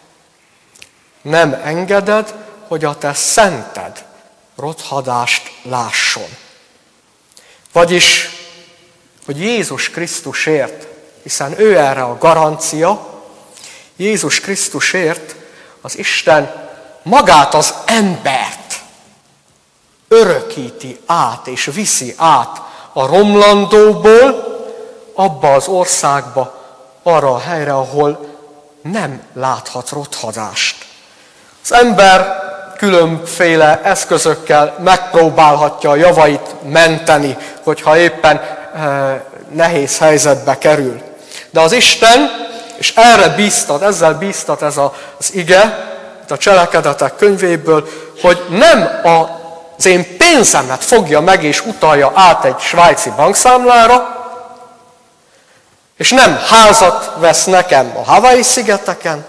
Nem engeded, hogy a te szented rothadást lásson. Vagyis, hogy Jézus Krisztusért, hiszen ő erre a garancia, Jézus Krisztusért az Isten magát az embert örökíti át és viszi át a romlandóból abba az országba, arra a helyre, ahol nem láthat rothadást. Az ember különféle eszközökkel megpróbálhatja a javait menteni, hogyha éppen nehéz helyzetbe kerül. De az Isten, és erre bíztat, ezzel bíztat ez az ige, a Cselekedetek könyvéből, hogy nem az én pénzemet fogja meg és utalja át egy svájci bankszámlára, és nem házat vesz nekem a Hawaii-szigeteken,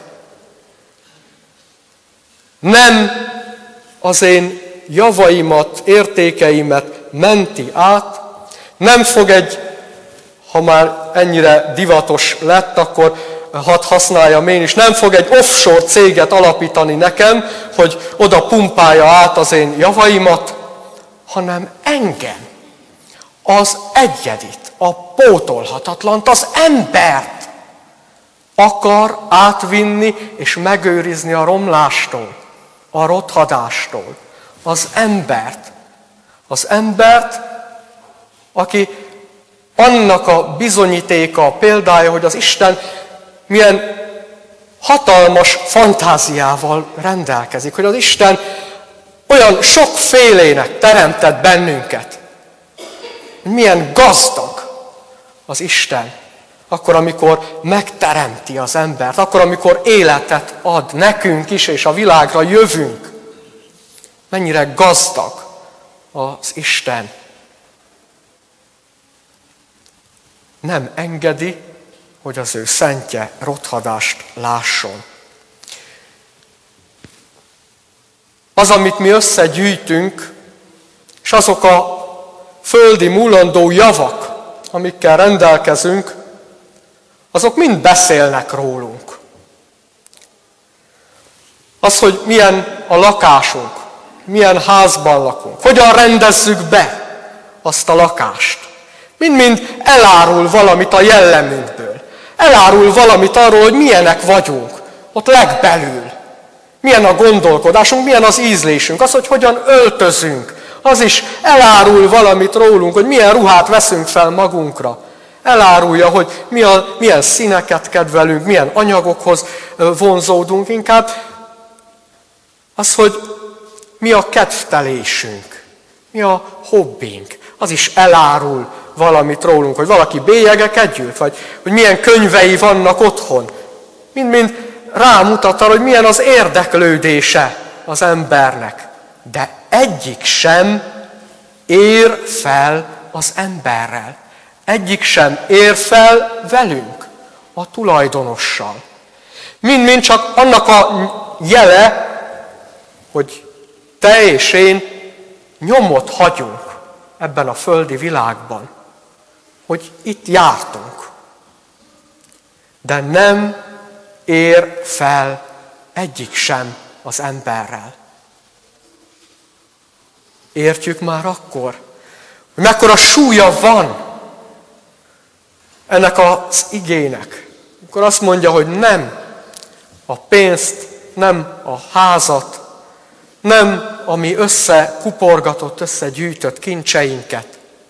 nem az én javaimat, értékeimet menti át, nem fog ha már ennyire divatos lett, akkor hadd használjam én is, nem fog egy offshore céget alapítani nekem, hogy oda pumpálja át az én javaimat, hanem engem, az egyedit, a pótolhatatlant, az embert akar átvinni és megőrizni a romlástól, a rothadástól. Az embert, aki annak a bizonyítéka, a példája, hogy az Isten milyen hatalmas fantáziával rendelkezik, hogy az Isten olyan sokfélének teremtett bennünket, milyen gazdag az Isten, akkor, amikor megteremti az embert, akkor, amikor életet ad nekünk is, és a világra jövünk. Mennyire gazdag az Isten. Nem engedi, hogy az ő szentje rothadást lásson. Az, amit mi összegyűjtünk, és azok a földi múlandó javak, amikkel rendelkezünk, azok mind beszélnek rólunk. Az, hogy milyen a lakásunk, milyen házban lakunk, hogyan rendezzük be azt a lakást. Mind-mind elárul valamit a jellemünkből. Elárul valamit arról, hogy milyenek vagyunk, ott legbelül. Milyen a gondolkodásunk, milyen az ízlésünk, az, hogy hogyan öltözünk. Az is elárul valamit rólunk, hogy milyen ruhát veszünk fel magunkra. Elárulja, hogy milyen színeket kedvelünk, milyen anyagokhoz vonzódunk. Inkább az, hogy mi a kedvtelésünk, mi a hobbink. Az is elárul valamit rólunk, hogy valaki bélyegeket gyűjt, vagy hogy milyen könyvei vannak otthon. Mind-mind rámutat arra, hogy milyen az érdeklődése az embernek. De egyik sem ér fel az emberrel. Egyik sem ér fel velünk, a tulajdonossal. Mind-mind csak annak a jele, hogy te és én nyomot hagyunk ebben a földi világban, hogy itt jártunk. De nem ér fel egyik sem az emberrel. Értjük már akkor, hogy mekkora súlya van ennek az igének. Akkor azt mondja, hogy nem a pénzt, nem a házat, nem a mi összekuporgatott, összegyűjtött kincseinket,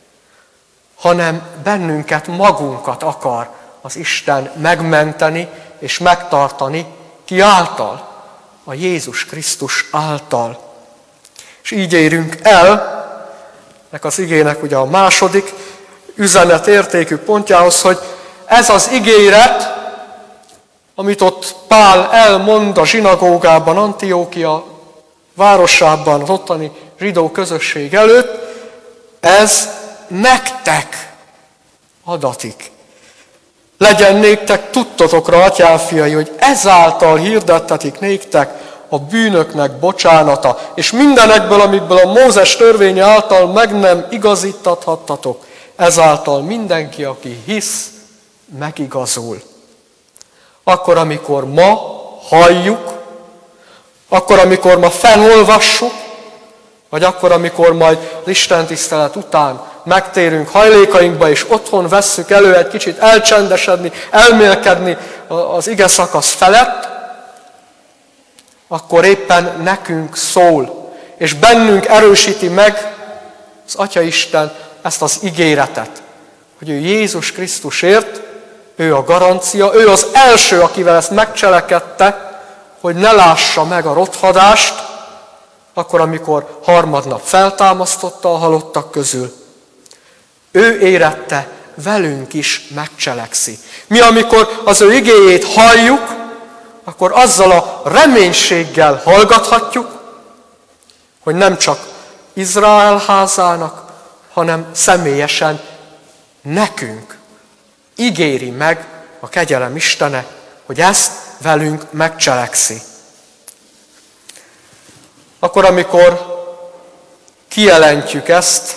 hanem bennünket, magunkat akar az Isten megmenteni és megtartani, ki által? A Jézus Krisztus által. És így érünk el, ennek az igének ugye a második üzenetértékű pontjához, hogy ez az ígéret, amit ott Pál elmond a zsinagógában, Antiókia városában, az ottani zsidó közösség előtt, ez nektek adatik. Legyen néktek tudtotokra, atyám fiai, hogy ezáltal hirdettetik néktek a bűnöknek bocsánata, és mindenekből, amikből a Mózes törvénye által meg nem igazítathattatok, ezáltal mindenki, aki hisz, megigazul. Akkor, amikor ma halljuk, akkor, amikor ma felolvassuk, vagy akkor, amikor majd az istentisztelet után megtérünk hajlékainkba, és otthon vesszük elő egy kicsit elcsendesedni, elmélkedni az ige szakasz felett, akkor éppen nekünk szól, és bennünk erősíti meg az Atyaisten ezt az ígéretet, hogy ő Jézus Krisztusért, ő a garancia, ő az első, akivel ezt megcselekedte, hogy ne lássa meg a rothadást, akkor, amikor harmadnap feltámasztotta a halottak közül. Ő érette, velünk is megcselekszi. Mi, amikor az ő igéjét halljuk, akkor azzal a reménységgel hallgathatjuk, hogy nem csak Izrael házának, hanem személyesen nekünk ígéri meg a kegyelem Istene, hogy ezt velünk megcselekszi. Akkor, amikor kijelentjük ezt,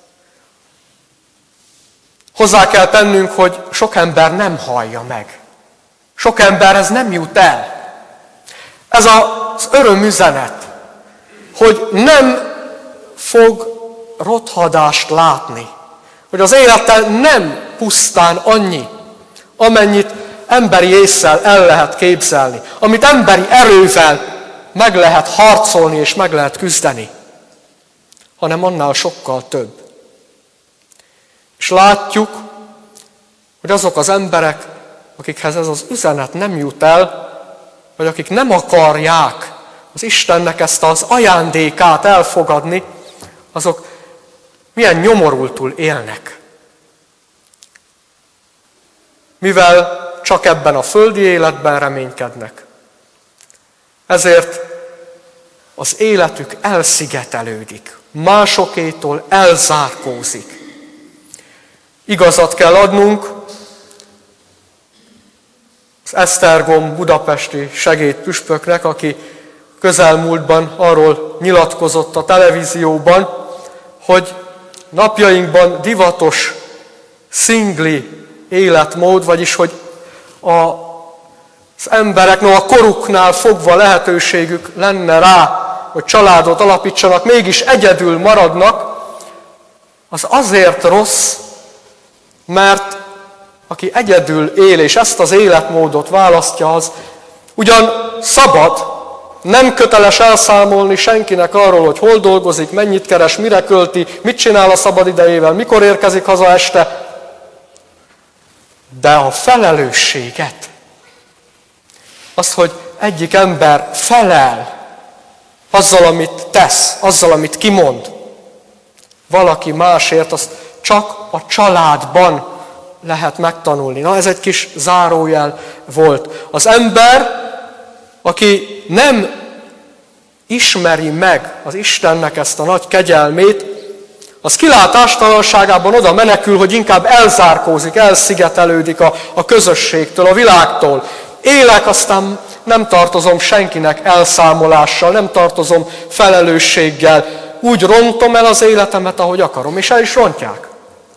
hozzá kell tennünk, hogy sok ember nem hallja meg. Sok emberhez nem jut el. Ez az örömüzenet, hogy nem fog rothadást látni. Hogy az élete nem pusztán annyi, amennyit emberi ésszel el lehet képzelni, amit emberi erővel meg lehet harcolni és meg lehet küzdeni, hanem annál sokkal több. És látjuk, hogy azok az emberek, akikhez ez az üzenet nem jut el, vagy akik nem akarják az Istennek ezt az ajándékát elfogadni, azok milyen nyomorultul élnek. Mivel csak ebben a földi életben reménykednek. Ezért az életük elszigetelődik, másokétól elzárkózik. Igazat kell adnunk az Esztergom budapesti segédpüspöknek, aki közelmúltban arról nyilatkozott a televízióban, hogy napjainkban divatos szingli életmód, vagyis hogy az embereknek a koruknál fogva lehetőségük lenne rá, hogy családot alapítsanak, mégis egyedül maradnak, az azért rossz, mert aki egyedül él, és ezt az életmódot választja, az ugyan szabad, nem köteles elszámolni senkinek arról, hogy hol dolgozik, mennyit keres, mire költi, mit csinál a szabad idejével, mikor érkezik haza este, de a felelősséget, azt, hogy egyik ember felel azzal, amit tesz, azzal, amit kimond, valaki másért, azt csak a családban lehet megtanulni. Na, ez egy kis zárójel volt. Az ember, aki nem ismeri meg az Istennek ezt a nagy kegyelmét, az kilátástalanságában oda menekül, hogy inkább elzárkózik, elszigetelődik a közösségtől, a világtól. Élek, aztán nem tartozom senkinek elszámolással, nem tartozom felelősséggel. Úgy rontom el az életemet, ahogy akarom, és el is rontják.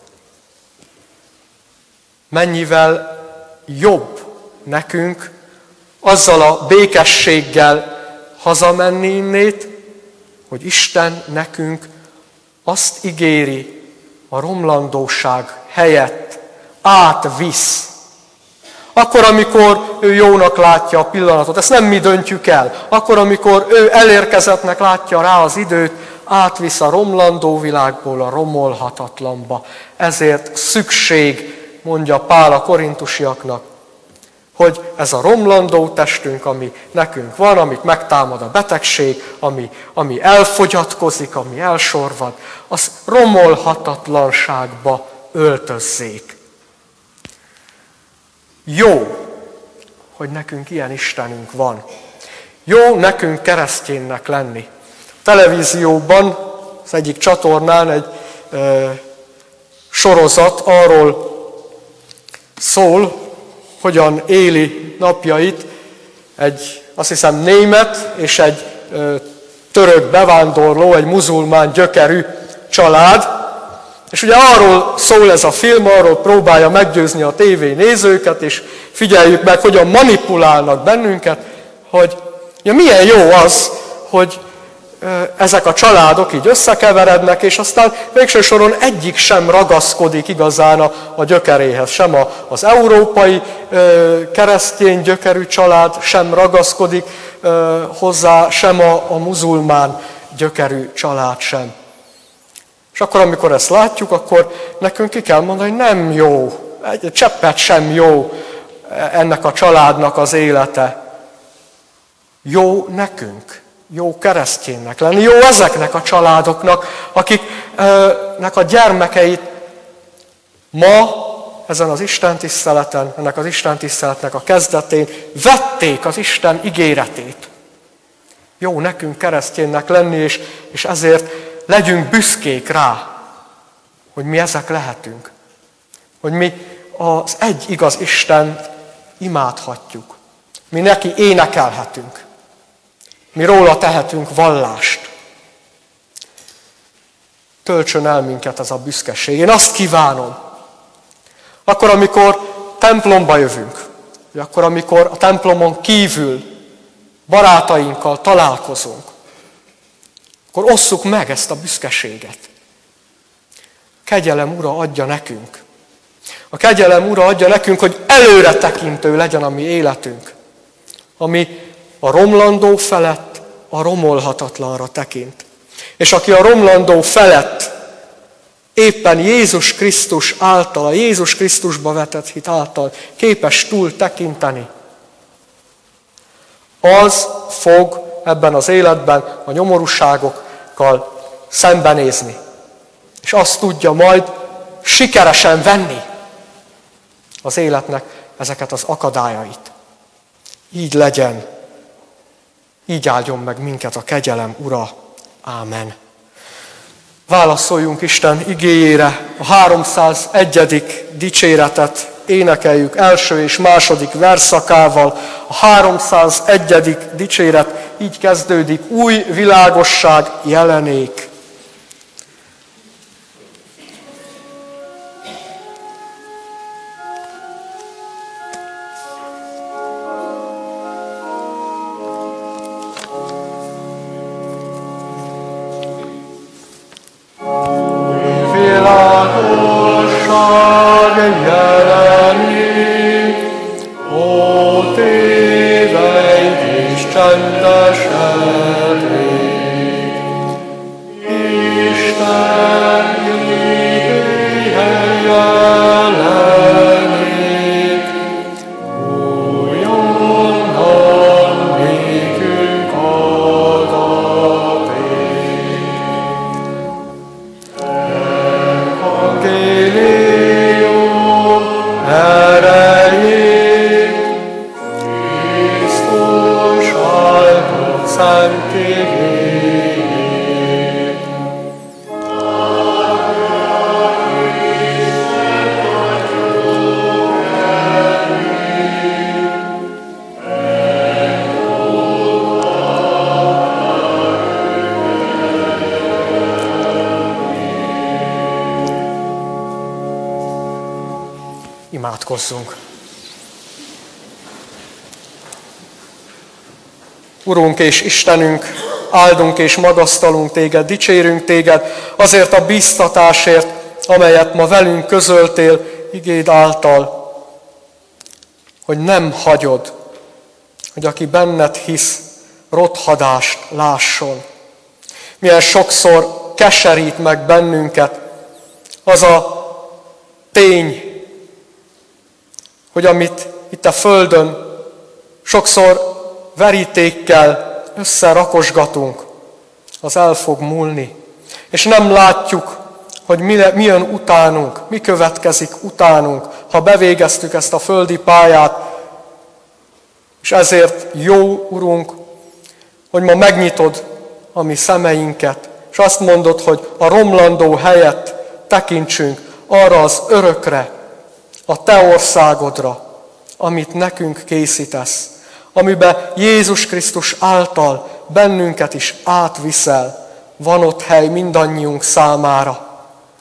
Mennyivel jobb nekünk azzal a békességgel hazamenni innét, hogy Isten nekünk azt ígéri a romlandóság helyett, átvisz. Akkor, amikor ő jónak látja a pillanatot, ezt nem mi döntjük el, akkor, amikor ő elérkezettnek látja rá az időt, átvisz a romlandó világból a romolhatatlanba. Ezért szükség, mondja Pál a korintusiaknak, hogy ez a romlandó testünk, ami nekünk van, amit megtámad a betegség, ami elfogyatkozik, ami elsorvad, az romolhatatlanságba öltözzék. Jó, hogy nekünk ilyen Istenünk van. Jó nekünk kereszténynek lenni. A televízióban, az egyik csatornán egy sorozat arról szól, hogyan éli napjait egy, azt hiszem, német és egy török bevándorló, egy muzulmán gyökerű család. És ugye arról szól ez a film, arról próbálja meggyőzni a tévénézőket, és figyeljük meg, hogyan manipulálnak bennünket, hogy ja, milyen jó az, hogy ezek a családok így összekeverednek, és aztán végső soron egyik sem ragaszkodik igazán a gyökeréhez. Sem az európai keresztény gyökerű család sem ragaszkodik hozzá, sem a muzulmán gyökerű család sem. És akkor, amikor ezt látjuk, akkor nekünk ki kell mondani, hogy nem jó, egy cseppet sem jó ennek a családnak az élete. Jó nekünk, jó kereszténynek lenni, jó ezeknek a családoknak, akiknek a gyermekeit ma ezen az istentiszteleten, ennek az istentiszteletnek a kezdetén vették az Isten ígéretét. Jó nekünk kereszténynek lenni, és ezért legyünk büszkék rá, hogy mi ezek lehetünk. Hogy mi az egy igaz Istent imádhatjuk. Mi neki énekelhetünk. Mi róla tehetünk vallást. Töltsön el minket ez a büszkeség. Én azt kívánom. Akkor, amikor templomba jövünk, vagy akkor, amikor a templomon kívül barátainkkal találkozunk, akkor osszuk meg ezt a büszkeséget. A kegyelem Ura adja nekünk. A kegyelem Ura adja nekünk, hogy előretekintő legyen a mi életünk, ami a romlandó felett a romolhatatlanra tekint. És aki a romlandó felett éppen Jézus Krisztus által, a Jézus Krisztusba vetett hit által képes túl tekinteni, az fog ebben az életben a nyomorúságokkal szembenézni. És azt tudja majd sikeresen venni az életnek ezeket az akadályait. Így legyen. Így áldjon meg minket a kegyelem Ura. Ámen. Válaszoljunk Isten igéjére, a 301. dicséretet énekeljük első és második versszakával. A 301. dicséret így kezdődik: új világosság jelenék. Imádkozzunk. Urunk és Istenünk, áldunk és magasztalunk Téged, dicsérünk Téged azért a bíztatásért, amelyet ma velünk közöltél igéd által, hogy nem hagyod, hogy aki benned hisz, rothadást lásson. Milyen sokszor keserít meg bennünket az a tény, hogy amit itt a földön sokszor verítékkel összerakosgatunk, az el fog múlni. És nem látjuk, hogy mi jön utánunk, mi következik utánunk, ha bevégeztük ezt a földi pályát. És ezért jó, Urunk, hogy ma megnyitod a mi szemeinket, és azt mondod, hogy a romlandó helyett tekintsünk arra az örökre, a Te országodra, amit nekünk készítesz, amiben Jézus Krisztus által bennünket is átviszel, van ott hely mindannyiunk számára.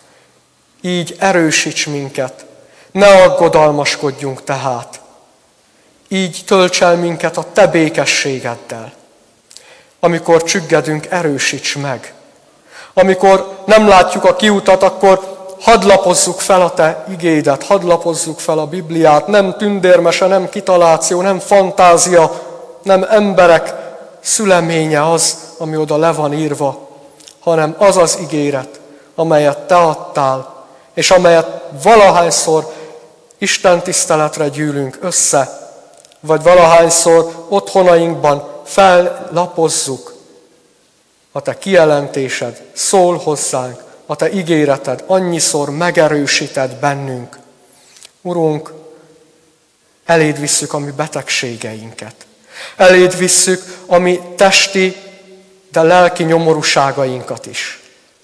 Így erősíts minket, ne aggodalmaskodjunk tehát. Így tölts el minket a Te békességeddel. Amikor csüggedünk, erősíts meg. Amikor nem látjuk a kiutat, akkor hadd lapozzuk fel a Te igédet, hadd lapozzuk fel a Bibliát. Nem tündérmese, nem kitaláció, nem fantázia, nem emberek szüleménye az, ami oda le van írva, hanem az az ígéret, amelyet Te adtál, és amelyet valahányszor Isten tiszteletre gyűlünk össze, vagy valahányszor otthonainkban fellapozzuk. A Te kijelentésed szól hozzánk, a Te ígéreted annyiszor megerősíted bennünk. Urunk, eléd visszük a mi betegségeinket. Eléd visszük a mi testi, de lelki nyomorúságainkat is.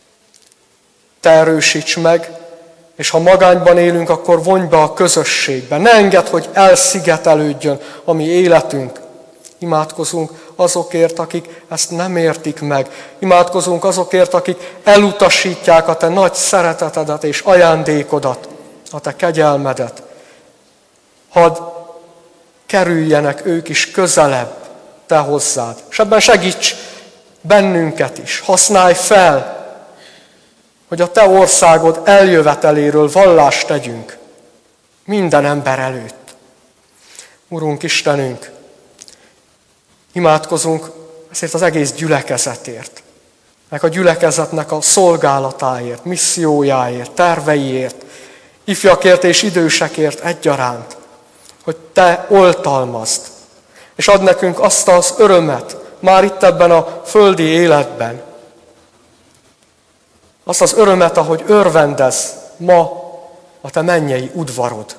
Te erősíts meg, és ha magányban élünk, akkor vonj be a közösségbe. Ne engedd, hogy elszigetelődjön a mi életünk. Imádkozunk azokért, akik ezt nem értik meg. Imádkozunk azokért, akik elutasítják a Te nagy szeretetedet és ajándékodat, a Te kegyelmedet. Hadd kerüljenek ők is közelebb Te hozzád. És ebben segíts bennünket is. Használj fel, hogy a Te országod eljöveteléről vallást tegyünk minden ember előtt. Urunk Istenünk, imádkozunk ezért az egész gyülekezetért, meg a gyülekezetnek a szolgálatáért, missziójáért, terveiért, ifjakért és idősekért egyaránt, hogy Te oltalmazd, és add nekünk azt az örömet már itt ebben a földi életben, azt az örömet, ahogy örvendez ma a Te mennyei udvarod.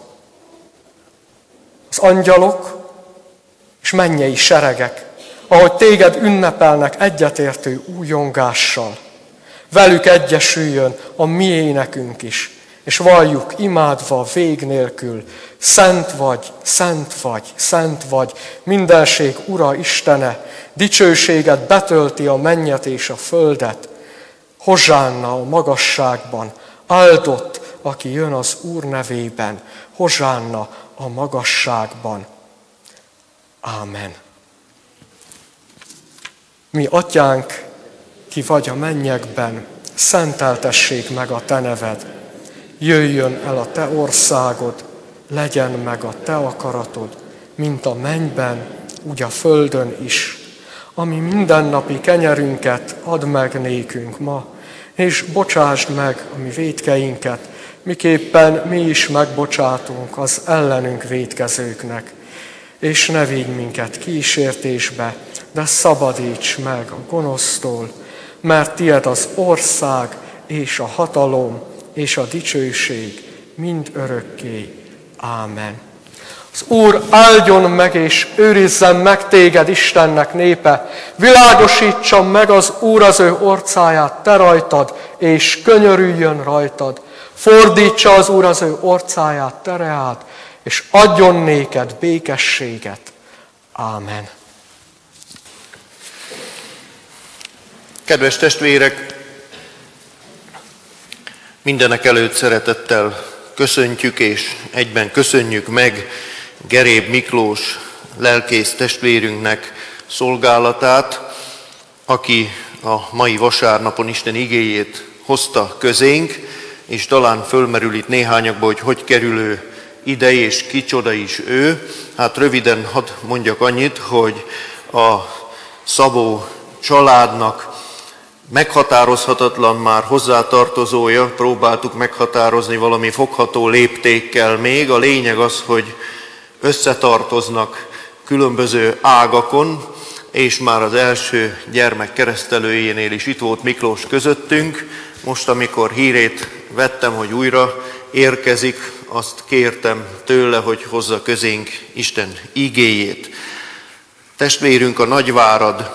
Az angyalok és mennyei seregek, ahogy Téged ünnepelnek egyetértő újongással. Velük egyesüljön a mi énekünk is, és valljuk imádva vég nélkül, szent vagy, szent vagy, szent vagy, mindenség Ura Istene, dicsőséged betölti a mennyet és a földet. Hozsánna a magasságban, áldott, aki jön az Úr nevében, hozsánna a magasságban. Ámen. Mi atyánk, ki vagy a mennyekben, szenteltessék meg a te neved. Jöjjön el a te országod, legyen meg a te akaratod, mint a mennyben, úgy a földön is. Ami mindennapi kenyerünket add meg nékünk ma, és bocsásd meg a mi vétkeinket, miképpen mi is megbocsátunk az ellenünk vétkezőknek. És ne vigy minket kísértésbe, de szabadíts meg a gonosztól, mert tied az ország, és a hatalom, és a dicsőség mind örökké. Ámen. Az Úr áldjon meg, és őrizzen meg téged, Istennek népe, világosítsa meg az Úr az ő orcáját te rajtad, és könyörüljön rajtad. Fordítsa az Úr az ő orcáját te reád, és adjon néked békességet. Ámen. Kedves testvérek, mindenek előtt szeretettel köszöntjük és egyben köszönjük meg Geréb Miklós lelkész testvérünknek szolgálatát, aki a mai vasárnapon Isten igéjét hozta közénk, és talán fölmerül itt néhányakba, hogy kerül ő ide, és kicsoda is ő. Hát röviden hadd mondjak annyit, hogy a Szabó családnak meghatározhatatlan már hozzátartozója, próbáltuk meghatározni valami fogható léptékkel még. A lényeg az, hogy összetartoznak különböző ágakon, és már az első gyermek keresztelőjénél is itt volt Miklós közöttünk. Most, amikor hírét vettem, hogy újra érkezik, azt kértem tőle, hogy hozza közénk Isten igéjét. Testvérünk a Nagyvárad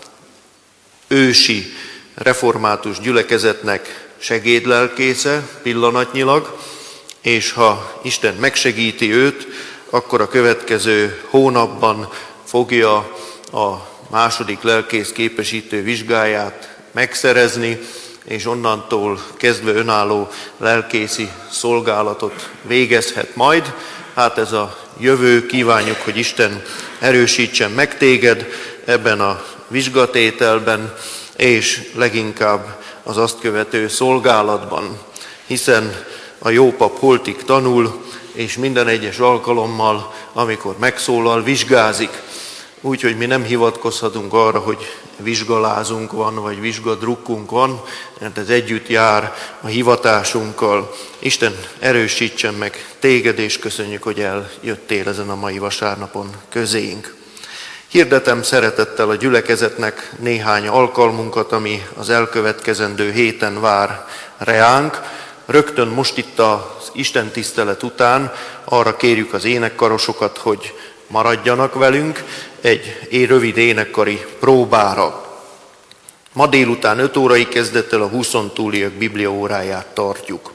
ősi református gyülekezetnek segédlelkésze pillanatnyilag, és ha Isten megsegíti őt, akkor a következő hónapban fogja a második lelkész képesítő vizsgáját megszerezni, és onnantól kezdve önálló lelkészi szolgálatot végezhet majd. Hát ez a jövő, kívánjuk, hogy Isten erősítsen meg téged ebben a vizsgatételben, és leginkább az azt követő szolgálatban, hiszen a jó pap holtig tanul, és minden egyes alkalommal, amikor megszólal, vizsgázik. Úgyhogy mi nem hivatkozhatunk arra, hogy vizsgalázunk van, vagy vizsgadrukkunk van, mert ez együtt jár a hivatásunkkal. Isten erősítsen meg téged, és köszönjük, hogy eljöttél ezen a mai vasárnapon közénk. Hirdetem szeretettel a gyülekezetnek néhány alkalmunkat, ami az elkövetkezendő héten vár reánk. Rögtön most itt az Isten tisztelet után arra kérjük az énekkarosokat, hogy maradjanak velünk egy rövid énekkari próbára. Ma délután 5 órai kezdettel a 20-on túliak bibliaóráját tartjuk.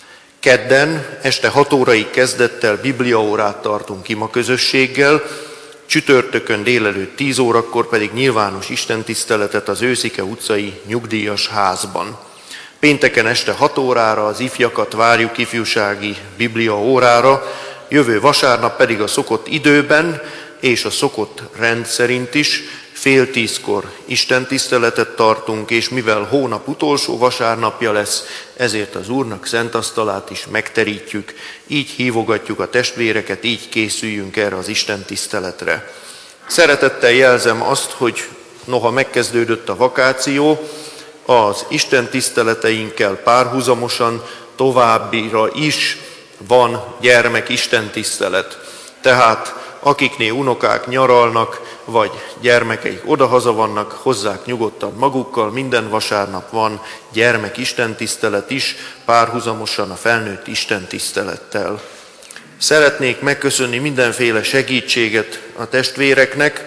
Kedden este 6 órai kezdettel bibliaórát tartunk imaközösséggel, csütörtökön délelőtt 10 órakor pedig nyilvános istentiszteletet az Őszike utcai nyugdíjas házban. Pénteken este 6 órára az ifjakat várjuk ifjúsági bibliaórára, jövő vasárnap pedig a szokott időben és a szokott rend szerint is 9:30 istentiszteletet tartunk, és mivel hónap utolsó vasárnapja lesz, ezért az Úrnak szent asztalát is megterítjük. Így hívogatjuk a testvéreket, így készüljünk erre az istentiszteletre. Szeretettel jelzem azt, hogy noha megkezdődött a vakáció, az istentiszteleteinkkel párhuzamosan továbbira is van gyermek istentisztelet. Tehát akiknél unokák nyaralnak, vagy gyermekeik odahaza vannak, hozzák nyugodtan magukkal, minden vasárnap van gyermek istentisztelet is, párhuzamosan a felnőtt istentisztelettel. Szeretnék megköszönni mindenféle segítséget a testvéreknek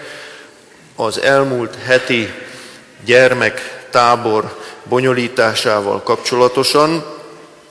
az elmúlt heti gyermektábor bonyolításával kapcsolatosan.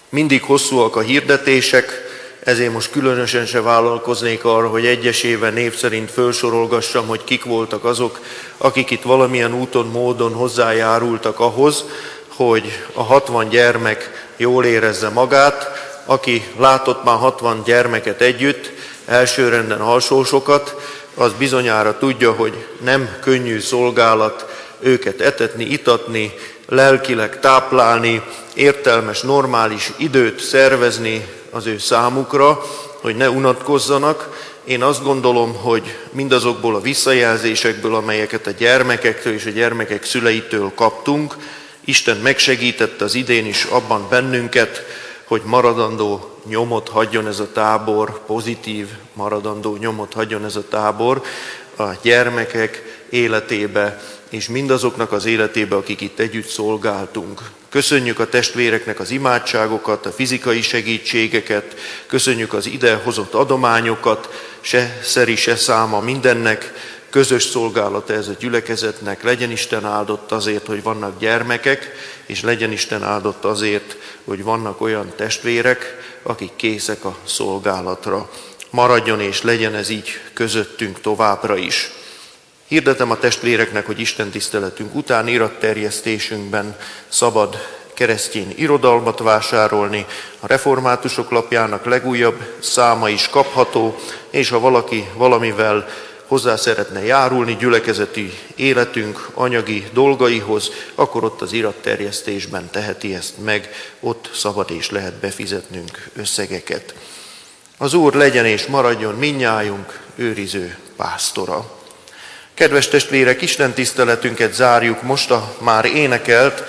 Mindig hosszúak a hirdetések, ezért most különösen se vállalkoznék arra, hogy egyesével név szerint felsorolgassam, hogy kik voltak azok, akik itt valamilyen úton, módon hozzájárultak ahhoz, hogy a 60 gyermek jól érezze magát. Aki látott már 60 gyermeket együtt, elsőrenden alsósokat, az bizonyára tudja, hogy nem könnyű szolgálat őket etetni, itatni, lelkileg táplálni, értelmes, normális időt szervezni az ő számukra, hogy ne unatkozzanak. Én azt gondolom, hogy mindazokból a visszajelzésekből, amelyeket a gyermekektől és a gyermekek szüleitől kaptunk, Isten megsegített az idén is abban bennünket, hogy maradandó nyomot hagyjon ez a tábor, pozitív maradandó nyomot hagyjon ez a tábor a gyermekek életébe, és mindazoknak az életébe, akik itt együtt szolgáltunk. Köszönjük a testvéreknek az imádságokat, a fizikai segítségeket, köszönjük az idehozott adományokat, se szeri, se száma mindennek, közös szolgálata ez a gyülekezetnek. Legyen Isten áldott azért, hogy vannak gyermekek, és legyen Isten áldott azért, hogy vannak olyan testvérek, akik készek a szolgálatra. Maradjon és legyen ez így közöttünk továbbra is. Hirdetem a testvéreknek, hogy Isten tiszteletünk után iratterjesztésünkben szabad keresztény irodalmat vásárolni. A Reformátusok lapjának legújabb száma is kapható, és ha valaki valamivel hozzá szeretne járulni gyülekezeti életünk anyagi dolgaihoz, akkor ott az iratterjesztésben teheti ezt meg, ott szabad és lehet befizetnünk összegeket. Az Úr legyen és maradjon mindnyájunk őriző pásztora. Kedves testvérek, Isten tiszteletünket zárjuk most a már énekelt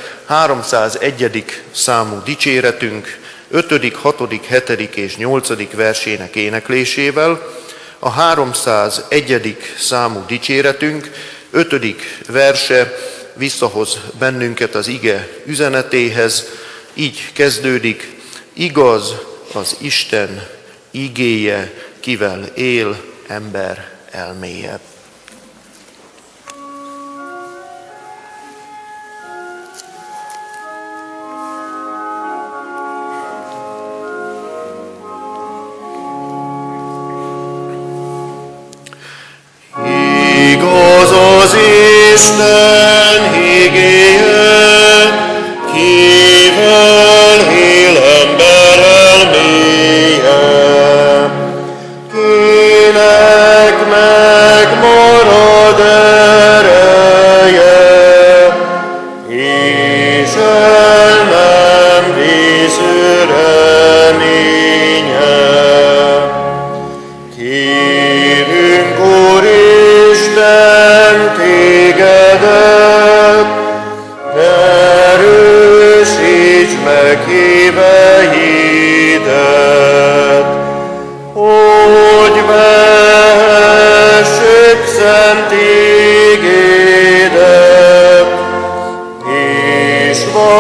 301. számú dicséretünk 5., 6., 7. és 8. versének éneklésével. A 301. számú dicséretünk 5. verse visszahoz bennünket az ige üzenetéhez, így kezdődik: igaz az Isten igéje, kivel él ember elméje. Igaz az Isten igéje, kivel él ember elméje. Kinek megmarad ereje, és el nem visz reménye. Kérünk, Úristen, tégedet, erősíts meg híveidet, hogy vehessük szent igédet, és